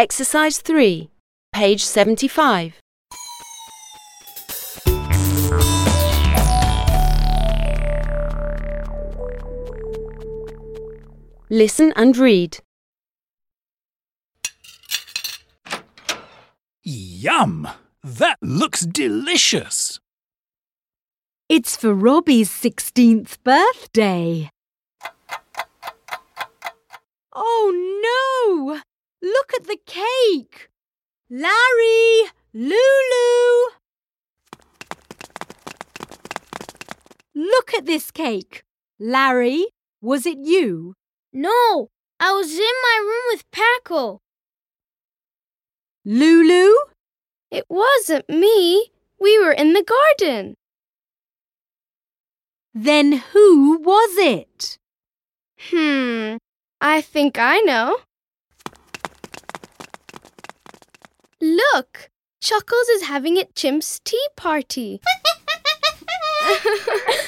Exercise 3, page 75. Listen and read. Yum! That looks delicious. It's for Robbie's 16th birthday. Oh no! Look at the cake! Larry! Lulu! Look at this cake. Larry, was it you? No, I was in my room with Paco. Lulu? It wasn't me. We were in the garden. Then who was it? I think I know. Look, Chuckles is having a Chimp's tea party.